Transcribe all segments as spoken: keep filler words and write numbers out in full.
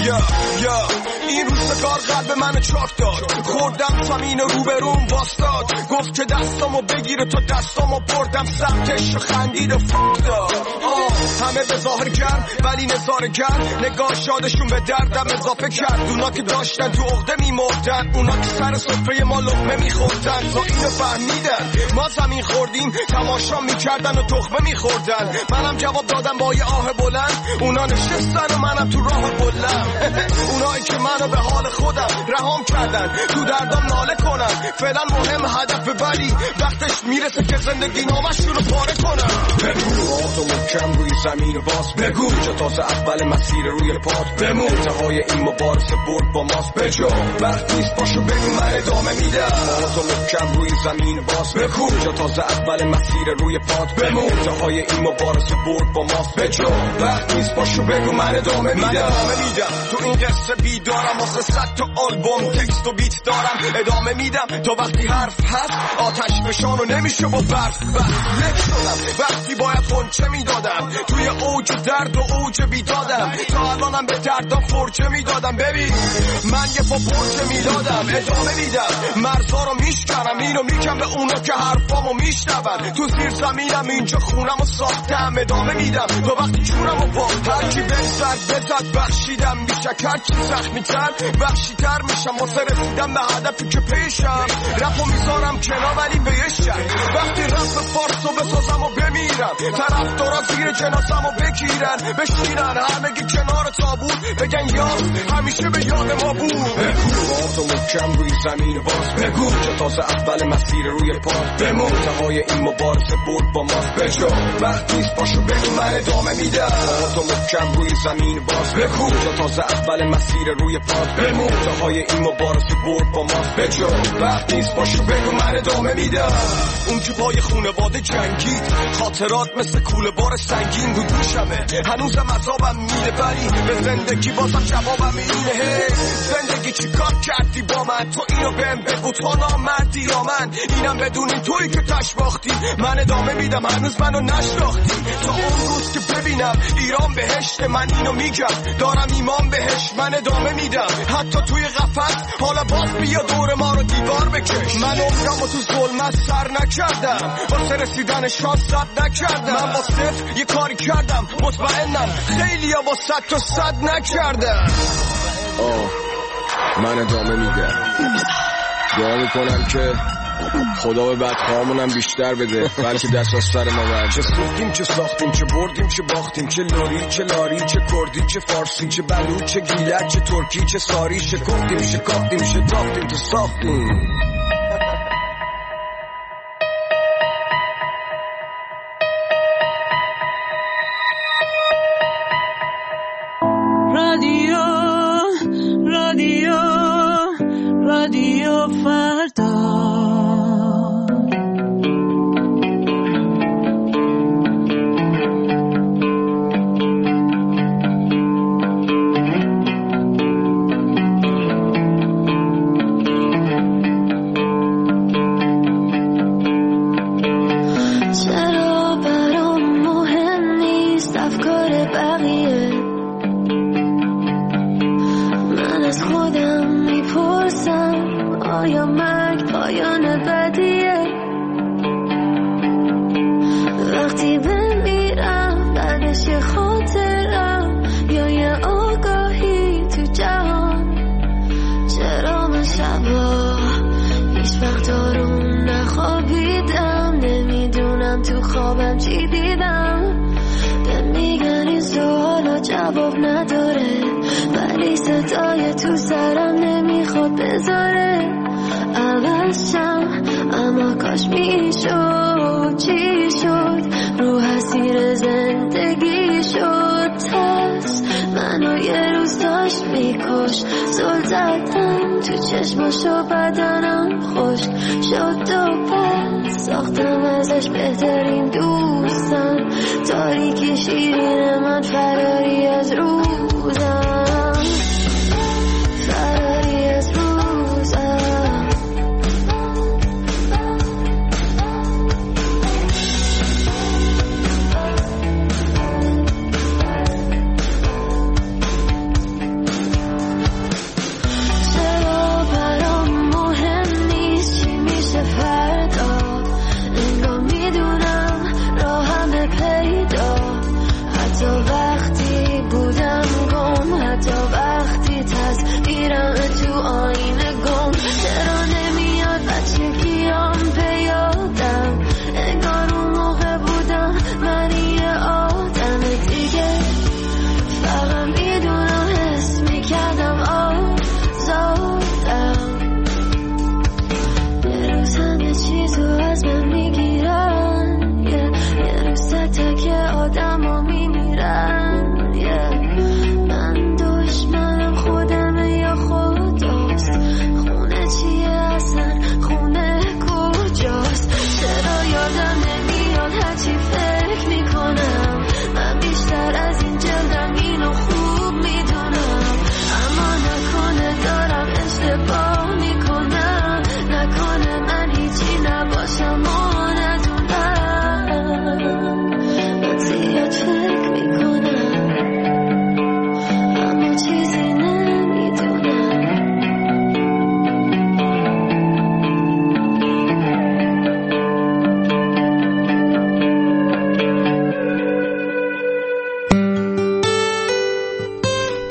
یا یا این روزگار قلب منو چاک داد، خوردم زمین روبروم واستاد، گفت که دستامو بگیره تو دستامو بردم سمتش و خندید و فاک داد. همه به ظاهر گرم ولی نظاره گرم، نگاه شادشون به دردم اضافه کرد. اونا که داشتن تو عقده میمردن، اونا که سر سفره ما لقمه میخوردن تا اینو فهمیدن ما زمین خوردیم، تماشا میکردن و تخمه میخوردن. منم جواب دادم با یه آه بلند، اونا نشستن و منم تو راه بلند. اونایی که منو به حال خودم رهام کردن، تو دردم ناله کنن. فعلا مهم هدف ولی وقتش میرسه که زندگی نامشون رو پاره کنن. بگو محکم روی زمین باز بگو، جا تازه اول مسیر روی پات بمون. انتهای این مبارزه برد با ماست بجا، وقت نیست باشو بگو من ادامه میدم. تو محکم روی زمین باز بگو، جا تازه اول مسیر روی پات بمون. انتهای این مبارزه برد با ماست بجا، وقت نیست باشو بگو من ادامه میدم. من ادامه میدم تو این قصه بیدارم، واسه صد تا آلبوم تکست و بیت دارم. ادامه میدم تا وقتی حرف هست آتش فشانو نمیشه با برف بس. لک شدم وقتی باید خونچه میدادم، توی اوج درد و اوج بیدادم. تا الانم به دردم فرچه میدادم. ببین من یه پا پرچه میدادم، ادامه میدم مرزا رو میشکنم، اینو میگم به اونا که حرفامو میشنون. تو زیر زمینم اینجا خونم و ساختم، ادامه میدم تا وقتی جونم و پا هرکی بزد بزد بخشیدم. میشه هرچی زخمی تر وحشی تر میشم، واسه رسیدم به هدفی که پیشم. رفو میذارم کنار ولی بهشم، وقتی رفت فارسو بسازم و بمیرم. طرف دارا زیر جناسم و بگیرن بشینن همگی کنار تابوت، بگن یاد همیشه به یاد ما بود. بگو تو محکم روی زمین باز بگو، چه تازه اول مسیر روی پات بمون. انتهای این مبارزه برد با ماست بجا، وقت نیست باشو بگو من ادامه میدم. تو محکم روی زمین باز بگو، چه تازه اول مسیر روی پات بمون. انتهای این مبارزه برد با ماست بجا، وقت نیست باشو بگو من ادامه میدم. اون که پای خونواده جنگید، خاطرات مثل کوله بار سنگین رو دوشمه. هنوزم عذابم میده ولی به زندگی بازم جوابم اینه. هی زندگی چی کار کردی با من؟ تو اینو بهم بگو تو نامردی یا من؟ اینم بدونی توی که تش باختی، من ادامه میدم هنوز منو نشناختی. تا اون روز که ببینم ایران بهشت، من اینو میگم دارم ایمان بهش. من ادامه میدم حتی توی قفس، حالا باز بیا دور ما رو دیوار بکش. من عمرم و تو ظلمت سر نکردم، واسه رسیدن شانس صد نکردم. من با صفر یه کاری کردم، مطمئنم خیلی ها با صد تا صد نکردم. آه من ادامه میدم، دعا میکنم که خدا به بدخواهمونم بیشتر بده، بلکه دست از سر ما برد. چه سوختیم چه ساختیم، چه بردیم چه باختیم، چه لوری چه لاری، چه کردی چه فارسی، چه بلوچ چه گیلک، چه ترکی چه ساری، شکفتیم شکافتیم شتافتیم تو ساختیم. رادیو رادیو رادیو فردا. چرا برام مهم نیست افکار بقیه؟ من از خودم میپرسم آیا مرگ پایان بدیه؟ وقتی بمیرم بعدش یه خاطرم یا یه آگاهی تو جهان. چرا من شبا هیچ وقت آروم نخوابیدم؟ نمیدونم تو خوابم چی دیدم. بهم میگن این سوالا جواب نداره، ولی صدای تو سرم نمیخواد بذاره عوضشم. اما کاش میشد چی شد، رو اسیر زندگی شد ترس منو یه روز داشت میکش. زل زدم تو چشماشو بدنم خشک شد و پس ساختم ازش بهترین دوستم. تاریکی شیرین من فراری از روزم، فراری از روزم.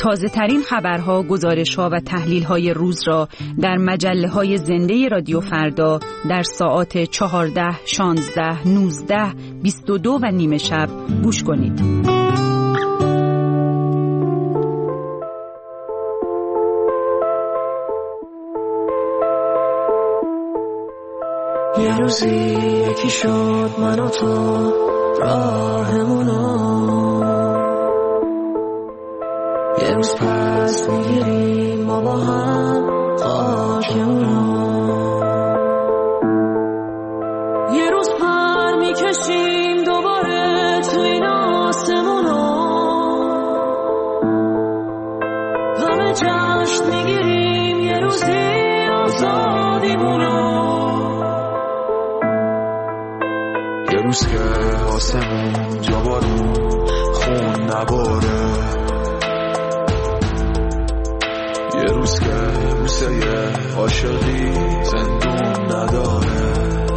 تازه ترین خبرها، گزارشها و تحلیل‌های روز را در مجله‌های زنده رادیو فردا در ساعات چهارده، شانزده، نوزده، بیست و دو و نیمه شب گوش کنید. یه روزی یکی شد من و تو راهمونو، یه روز پس میگیریم ما با هم خاکمونو، یه روز پر میکشیم دوباره تو این آسمونو، همه جشن میگیریم یه روزی آزادیمونو، یه روز که آسمون جا بارون خون نباره، یه روز که بوسه عاشقی زندون نداره،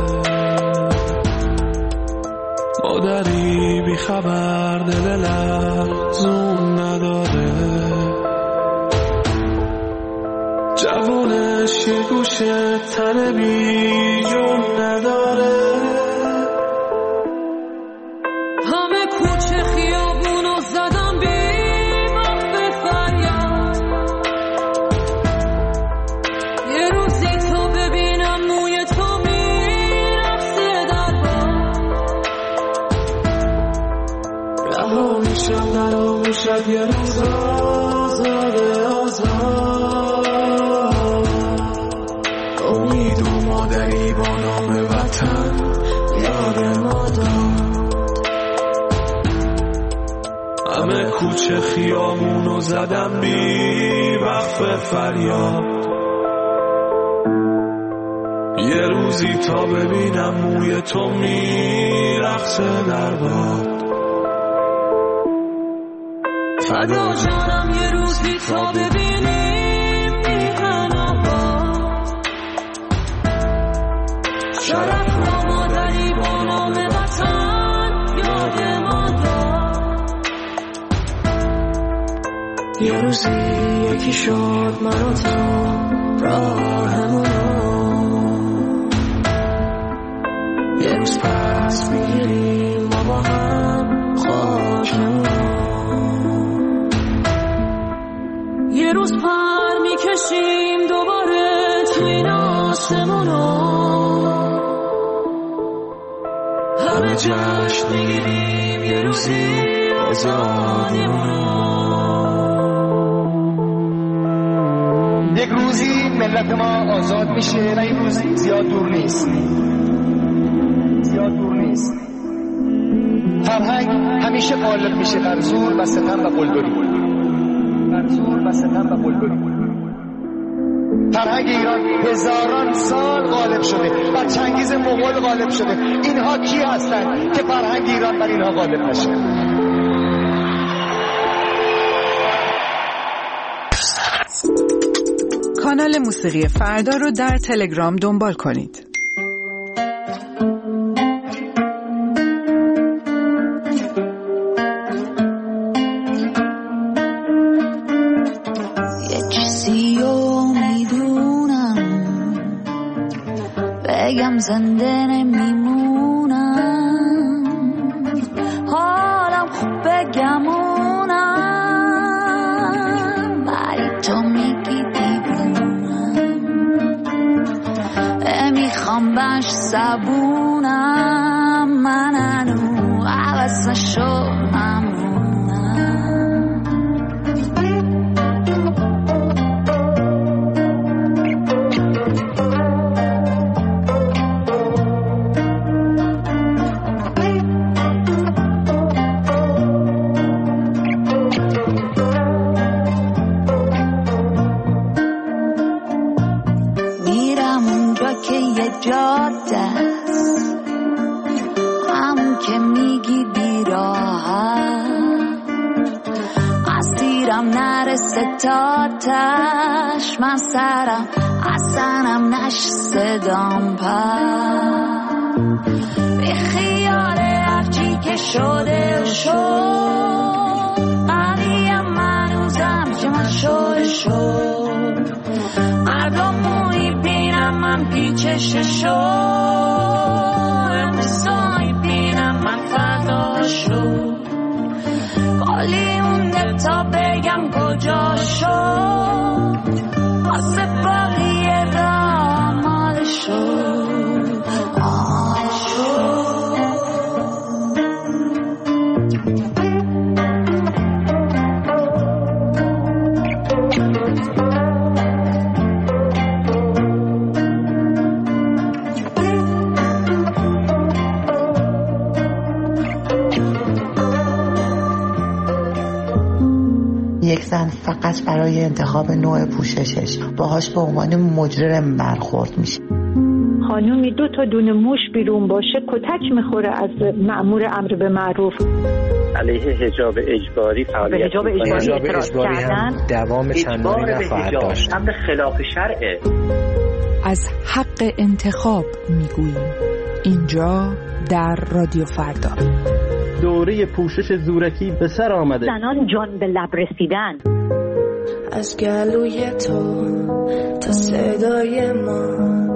مادری بی خبر دل لرزون نداره، جوونش یه گوشه تن بی جون نداره، همه کوچه خیابونو زدم بی وقت فریاد، یه روزی تو ببینم موی تو میرقصه در باد، رها میشم در آغوشت یه روز آزاد آزاد، امید و مادری با نام وطن یاد ما داد، همه کوچه خیامونو زدم بی وقف فریاد، یه روزی تا ببینم موی تو میرقصه در باد، فدا جانم یه روزی تا ببینیم میهن آباد، شرف را مادری با نام وطن یاد ما داد، یه روزی یکی شد من و تو راهمونو، یه روز پس میگیریم ما با هم خاکمونو، یه روز پر میکشیم دوباره تو این آسمونو، همه جشن میگیریم یه روزی آزادیمونو، یک روزی ملت ما آزاد میشه و این روز زیاد دور نیست، زیاد دور نیست. فرهنگ همیشه غالب میشه بر زور و ستم و قلدری، بر زور و ستم و قلدری. فرهنگ ایران هزاران سال غالب شده، بر چنگیز مغول غالب شده. اینها کی هستن که فرهنگ ایران بر اینها غالب نشه؟ کانال موسیقی فردا رو در تلگرام دنبال کنید. یه چیزی رو میدونم بگم زنده نمیمونم، حالم خوب بگمونم ولی تو میگی میخوام باش زبونم، من انو عوض نشو جاده است همون که میگی بیراحت، اسیرم نرسه تا تش، من سرم اصنم نش صدام پر، به خیال هرچی که شده و شد قویم منوزم شد مردم میبینم من پیچش شد امروزایی بینم من فردا شد کالی مونده تا بگم کجا شد واسه بقیه را مال شد آمال شد. یک زن فقط برای انتخاب نوع پوششش باهاش به عنوان مجرم برخورد میشه. خانومی دو تا دونه موش بیرون باشه کتک میخوره از مأمور امر به معروف. علیه حجاب اجباری فعالیت به حجاب اجباری اعتراض کردن دوام چندانی نخواهد داشت. امر خلاف شرعه. از حق انتخاب میگوییم اینجا در رادیو فردا. دوره پوشش زورکی به سر آمده. زنان جان به لب رسیدن. از گلوی تو تا صدای ما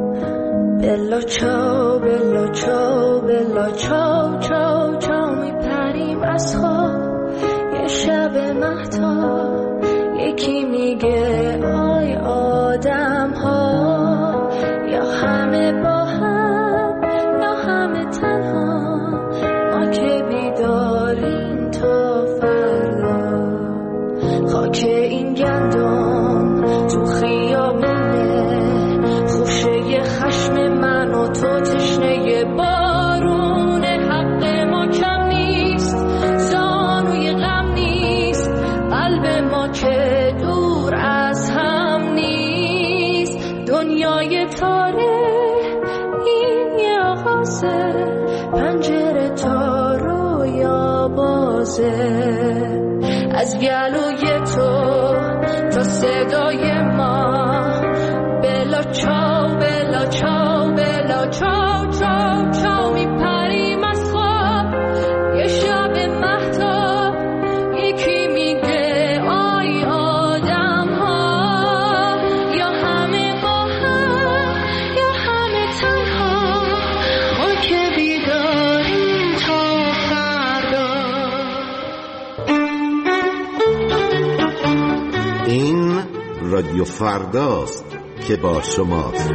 بلا چاو بلا چاو بلا چاو چاو چاو میپریم از خواب یه شب مهتاب یکی میگه آی آدم ها یا همه با هم یا همه تنها ما که بیداریم تا فردا خاک این گندم تو خیابونه خوشه خشم من و تو تشنه بارون حق ما کم نیست زانوی غم نیست قلب ما که دور از هم نیست دنیای تاره این یه آغازه پنجره تا رویا بازه از گلوی تو تا صدای ما بلا چاو بلا چاو بلا چاو چاو چاو میپریم از خواب یه شب مهتاب یکی میگه آی آدم ها یا همه با هم یا همه تنها ما که بیداریم تا فردا. این رادیو فرداست که با شماست.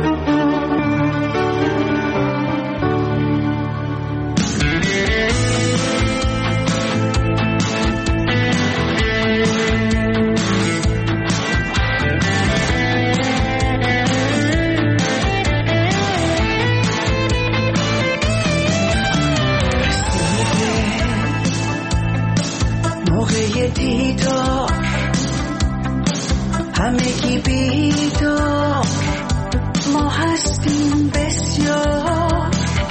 موقع دیدار همگی بیدار ما هستیم بسیار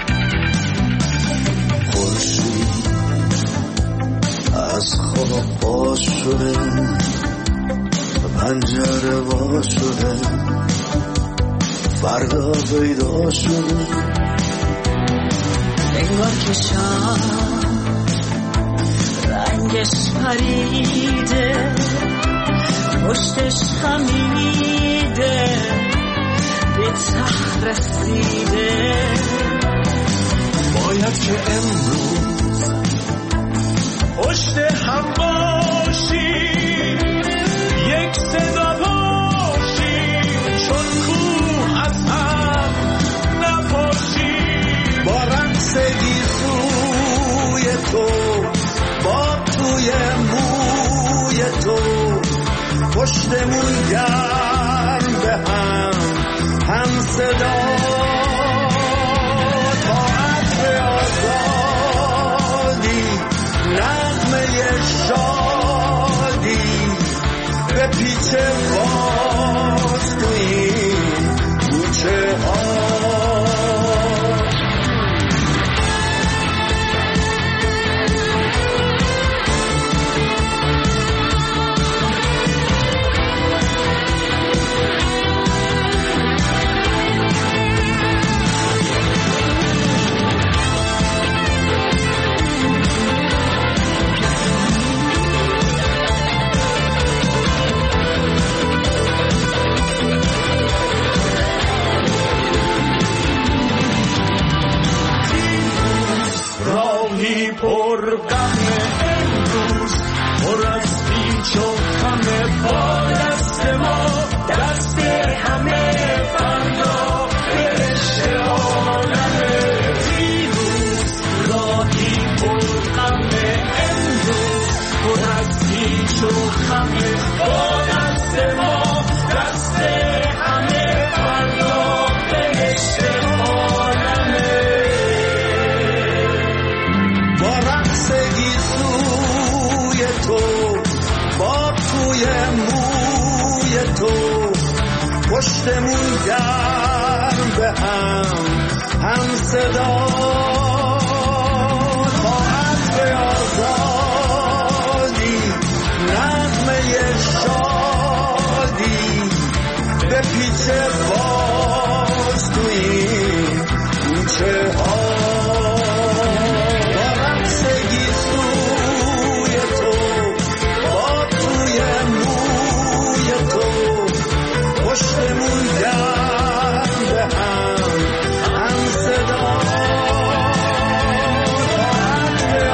خورشید از خواب باز شده پنجره باز شده فردا پیدا شده انگار که شام رنگش پریده پشتش خمیده به ته رسیده باید که امروز پشت هم باشی یک صدا باشی چون کوه از هم نپاشی با رقص گیسوی تو با توی موی تو پشتمون گرم به هم هم صدا تا عطر آزادی نغمه شادی به پیچ باز تو این کوچه ها. پیچ و خمه با دست ما دست همه فردا بهشت عالمه با رقص گیسوی تو با توی موی تو پشتمون گرم به هم هم صدا با عطر آزادی نغمه شادی به پیچ باز تو این کوچه ها با رقص گیسوی تو با توی موی تو پشتمون گرم به هم هم صدا عطر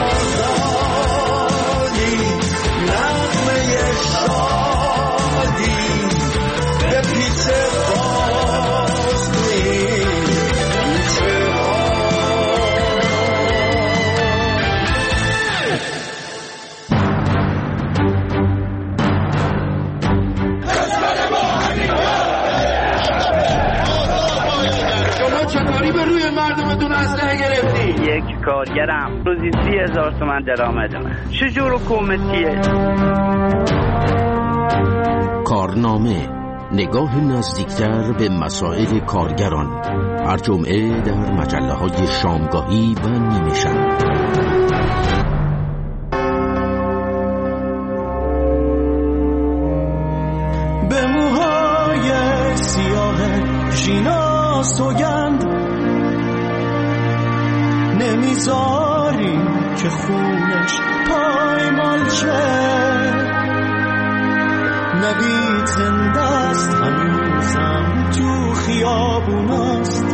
آزادی نغمه شادی به پیچ باز تو این کوچه ها شما چطوری به روی مردم بدون اسلحه گرفتی؟ یک کارگرم روزی سی هزار تومن درآمدمه. چجور حکومتیه؟ کارنامه، نگاه نزدیکتر به مسائل کارگران، هر جمعه در مجله های شامگاهی و نیمه شب. به موهای سیاه ژینا سوگند نمیذاریم که خونش پایمال شه. نوید زنده است هنوزم تو خیابوناست،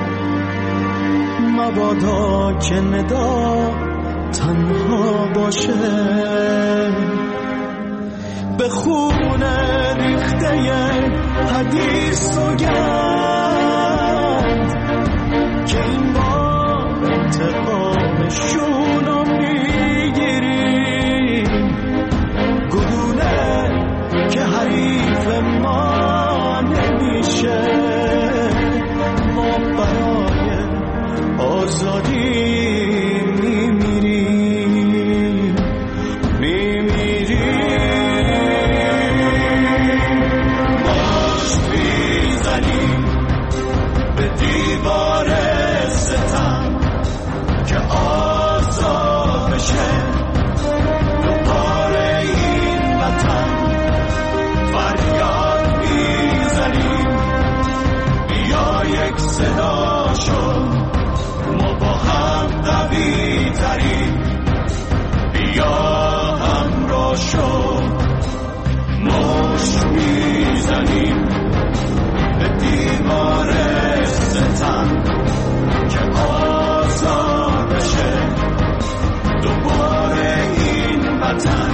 مبادا که ندا تنها باشه. به خون ریخته حدیث سوگند که این بار انتقامشون رو میگیریم. گلوله که حریف ما نمیشه، ما برای آزادی میمیریم میمیریم. مشت میزنیم به دیوار ستم که آزاد بشه دوباره این وطن. فریاد میزنیم بیا یک صدا شد، ما با هم قوی تریم. بیا همراه شد، مشت میزنیم به دیوار ستم که آزاد بشه دوباره این وطن.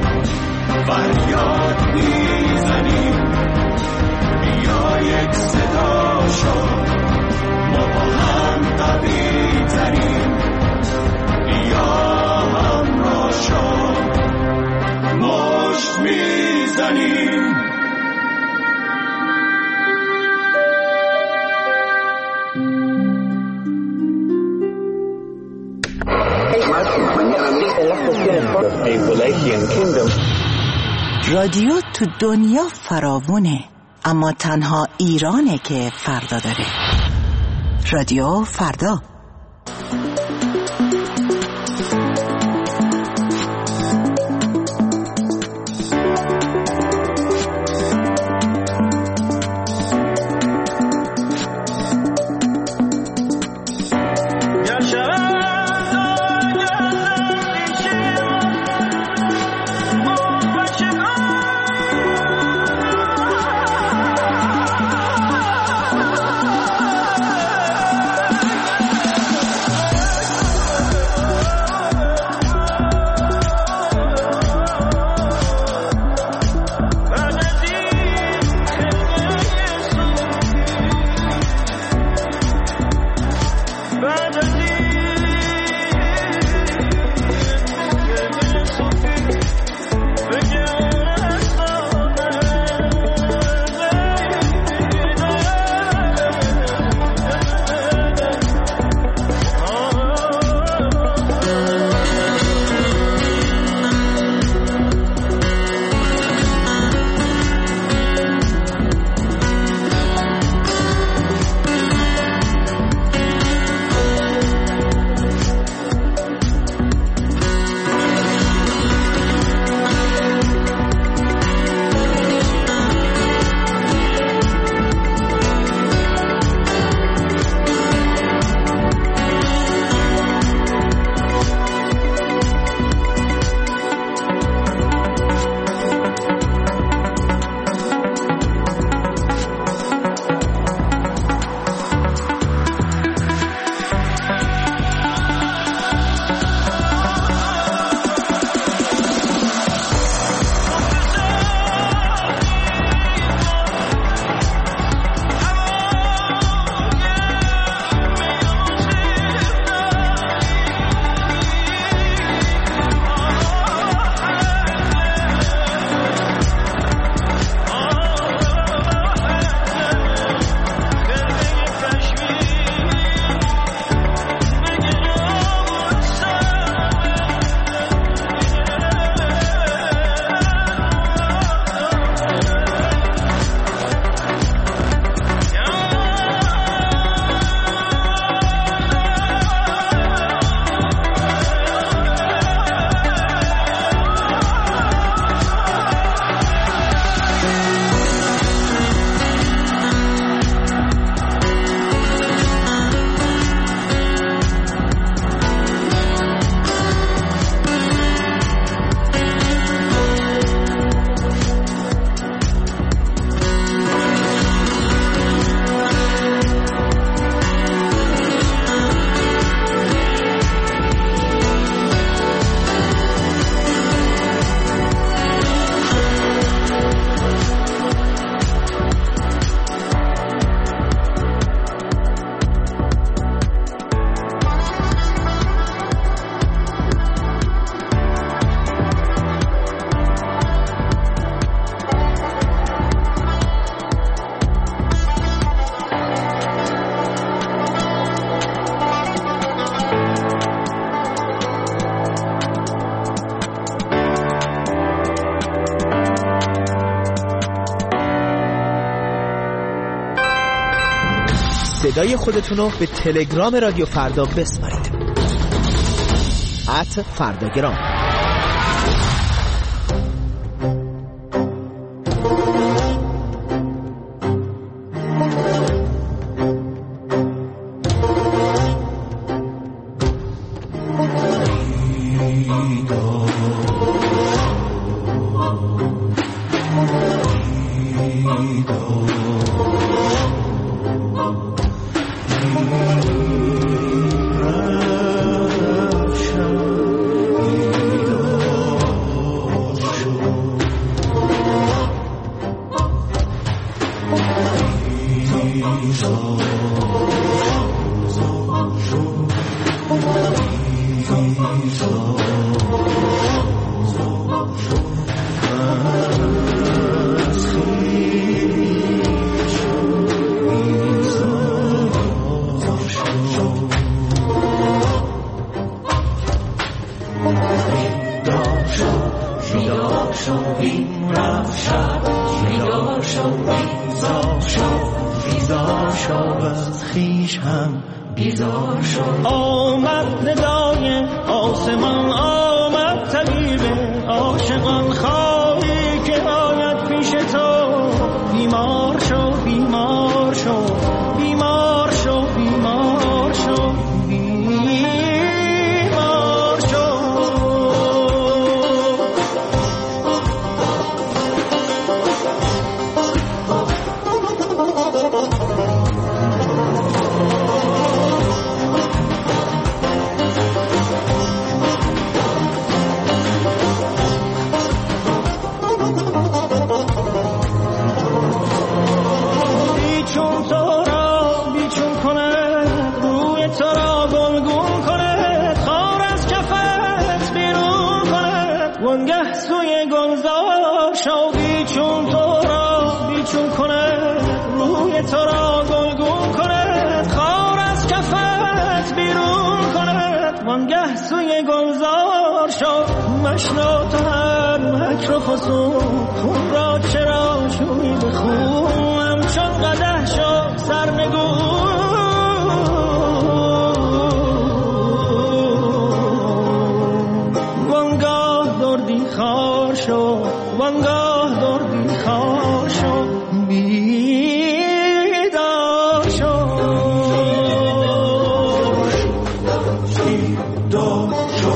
فریاد میزنیم بیا یک صدا شد، ما با هم قوی تریم. بیا همراه شد، مشت میزنیم. رادیو تو دنیا فراوونه، اما تنها ایرانه که فردا داره. رادیو فردا. صدای خودتون رو به تلگرام رادیو فردا بسپارید. ات فرداگرام. آمد ندای آسمان، آمد طبیب عاشقان، خواهی که آید پیش تو. بیمار شو بیمار شو بیمار شو بیمار شو بیمار شو. وانگه سوی گلزار شو، بیچون تو را بیچون کند، روی تو را گلگون کند، خار از کفت بیرون کند. وانگه سوی گلزار شو، مشنو تو هر مکر و خصوم، خون را چرا شوی به خون، همچون قدح شو سرنگون. خار شو وانگاه دردی خار شو، بیدار شو بیدار شو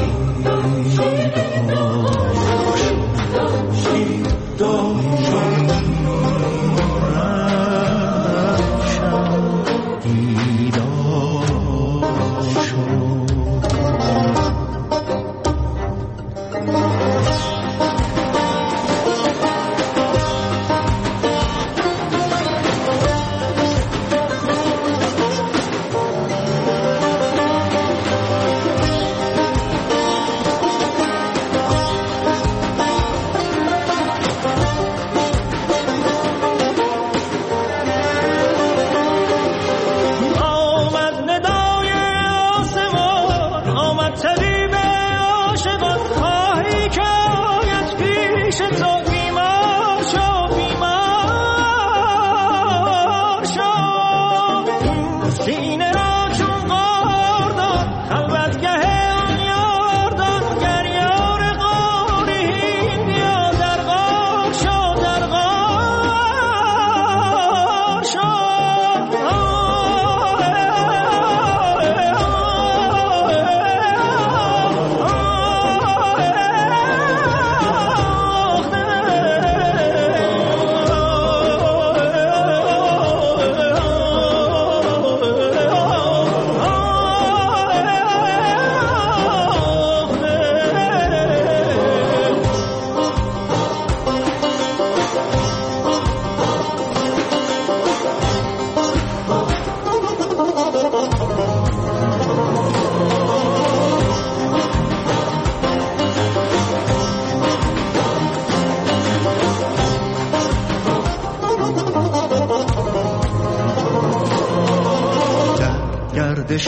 گردش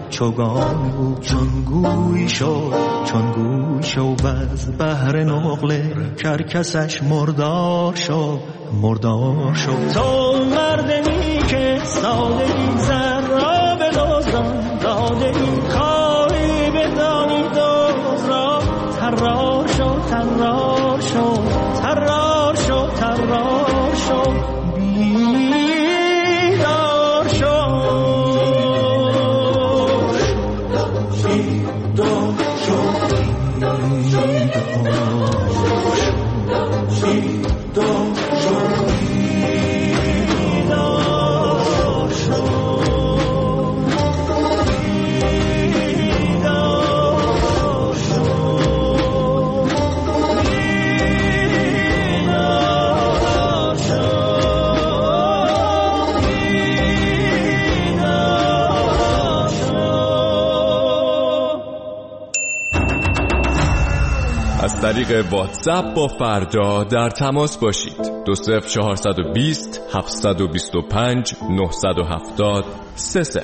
چوگان بود چون گوی شو چون گوی شو باز بهر نقله کرکسش مردار شو مردار شو. تو مرد نیک که سادگی زن را به دزدان دادگی خواهی بدانی دوز را ترار شو ترار شو ترار شو ترار شو بیدار شو بیدار شو بیدار شو از طریق واتساپ با فردا در تماس باشید. دو صفر چهارصد و بیست هفتصد و بیست و پنج نهصد و هفتاد سه صفر.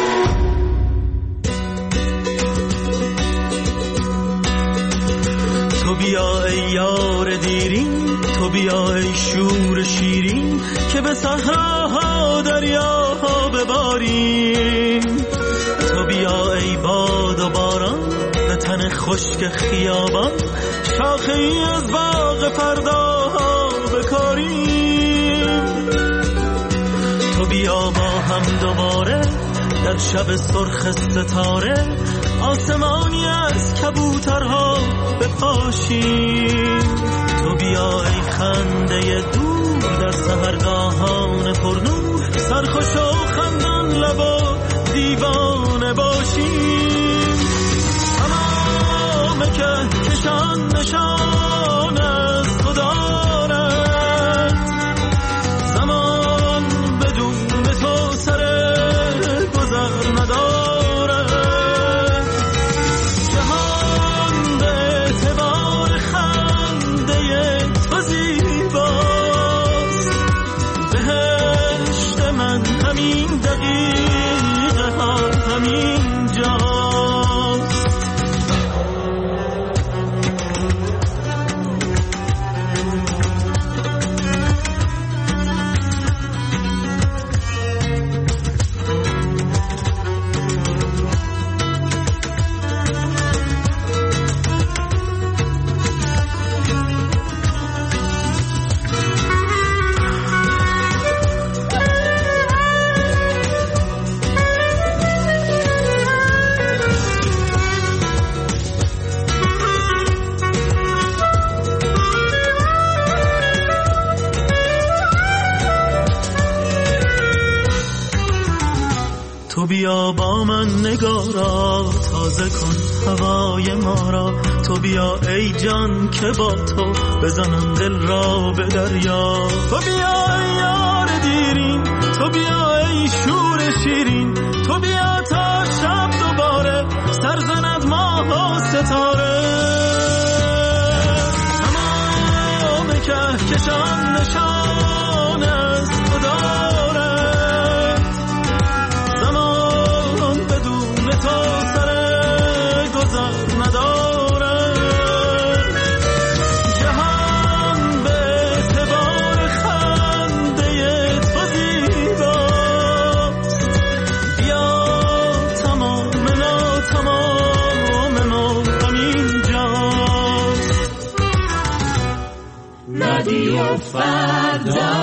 تو بیا ای یار دیرین، تو بیا ای شور شیرین که به صحراها دریاها بباریم. تو بیا ای باد و باران به تن خشک خیابان، شاخه ای از باغ فرداها بکاریم. تو بیا با هم دوباره در شب سرخ ستاره، آسمانی از کبوترها بپاشیم. تو بیا ای خنده دور در سحرگاهان پرنور، سرخوش و خندان لب و دیوانه باشیم. تمام که کشان نشان از تو دارد، زمان بدون تو سر گذر ندارد. جهان به اعتبار خنده تو زیباست، بهشت من همین دقیقه ها همین جاست. تو بیا با من نگارا تازه کن هوای ما را. تو بیا ای جان که با تو بزنم دل را به دریا. تو بیا ای یار دیرین، تو بیا ای شور شیرین، تو بیا تا شب دوباره سر زند ماه و ستاره. تمام کهکشان نشان از تو دارد، زمان بدون تو سر گذر ندارد. جهان به اعتبار خنده تو زیباست، بیا تمام نا تمام ما همین جاست. رادیو فردا.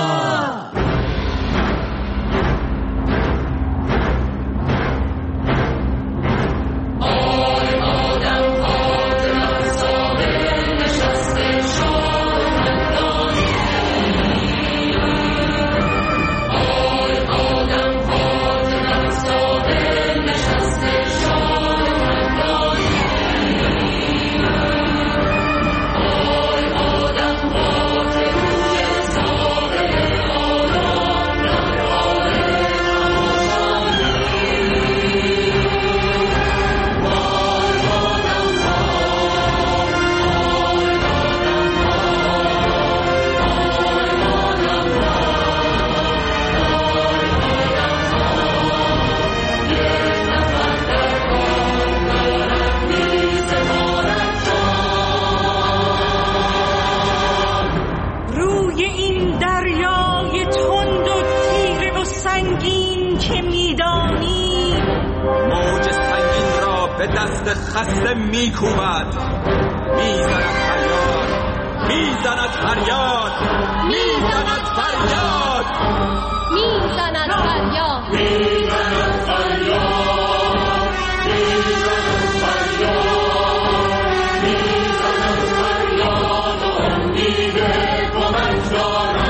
به دست خسته میکوبد. میزند فریاد، میزند فریاد، میزند فریاد، میزند فریاد، میزند فریاد، میزند فریاد، میزند فریاد و امیده کمک دارد.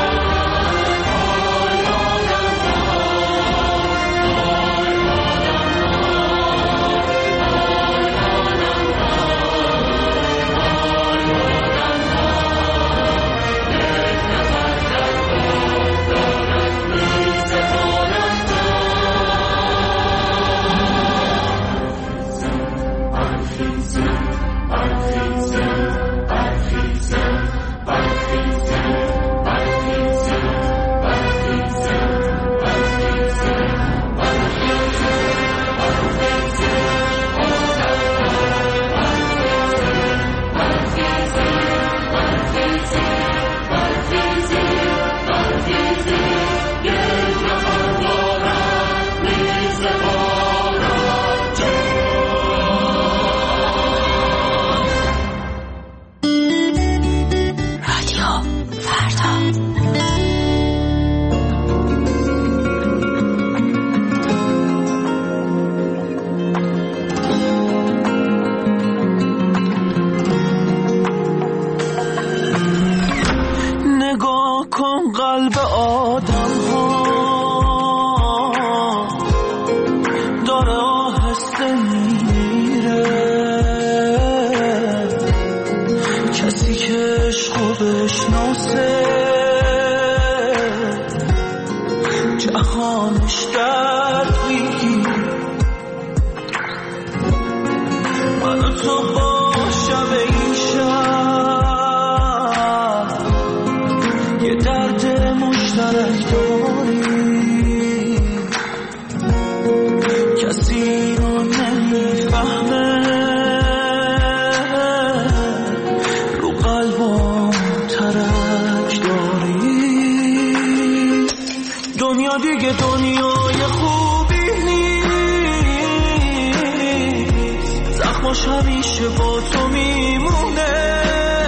همیشه با تو میمونه.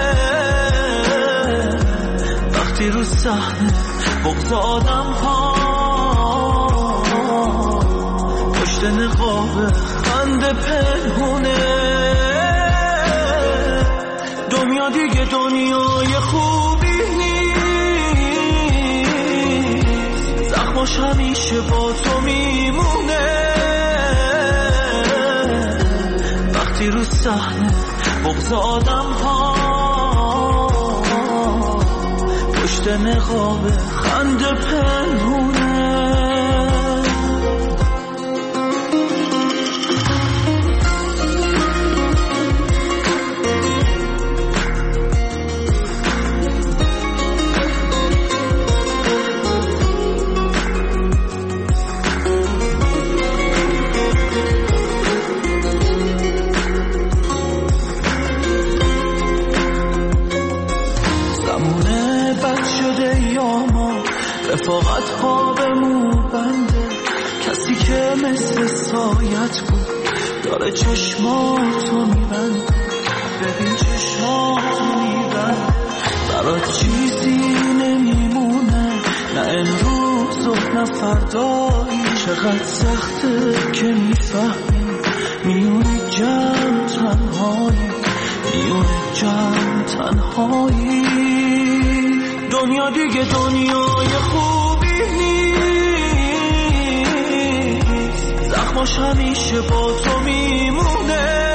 وقتی رو صحنه بغض آدم ها پشت نقاب خنده پنهونه. دنیا دیگه دنیای خوبی نیست، زخماش همیشه با تو میمونه. وقتی رو صحنه بغض آدم ها پشت نقاب خنده پنهونه. رفاقت ها به مو بنده، کسی که مثل سایت بود داره چشماتو میبنده. ببین چشماتو میبنده، برات چیزی نمیمونه، نه امروز و نه فردایی. چقدر سخته که میفهمی میونه جمع تنهایی، میونه جمع تنهایی. دنیا دیگه دنیای خوبی نیست، زخماش همیشه با تو میمونه.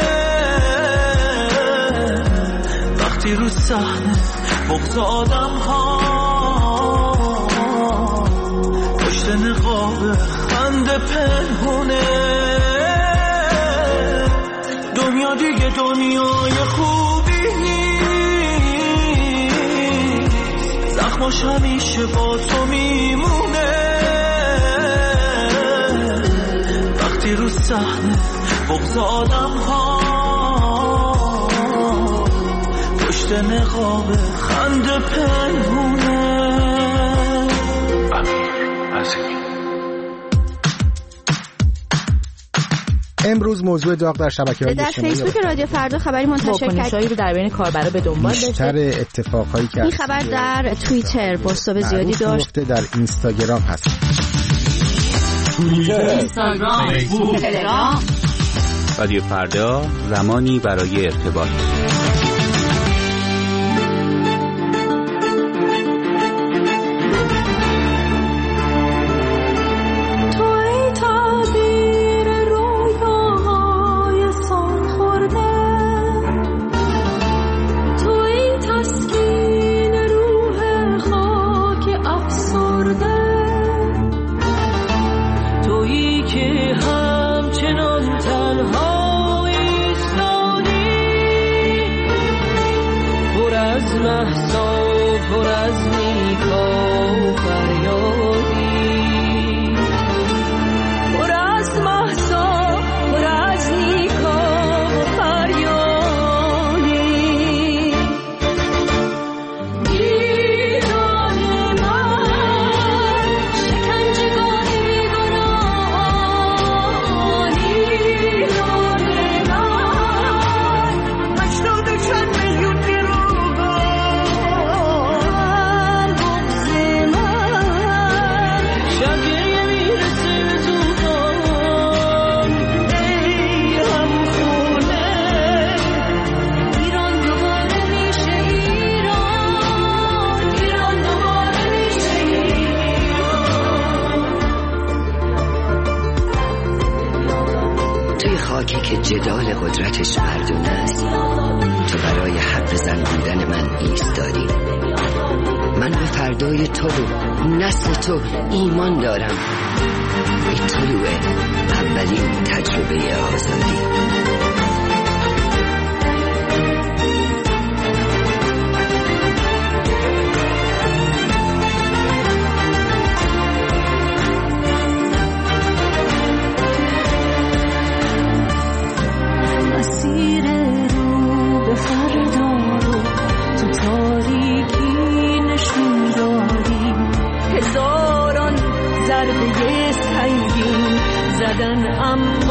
وقتی رو صحنه بغض آدم ها پشت نقاب خنده پنهونه. دنیا دیگه دنیای خوبی زخماش همیشه با تو میمونه. وقتی رو صحنه بغض آدم ها پشت نقاب خنده پنهونه. امیر عظیمی. امروز موضوع داغ در شبکه‌های در اجتماعی فیسبوک رادیو فردا خبری منتشر واکنش‌هایی رو در بین کاربرا به دنبال داشته. بیشتر اتفاقایی که این خبر در توییتر پست‌های زیادی داشت. در اینستاگرام هست. توییتر، اینستاگرام، فیسبوک، تلگرام. رادیو فردا، زمانی برای ارتباط. جدال قدرتش مردونه است. تو برای حرف زن بودن من ایستادی. من به فردای تو و نسل تو ایمان دارم. این طلوع اولین تجربه آزادی. زدن اما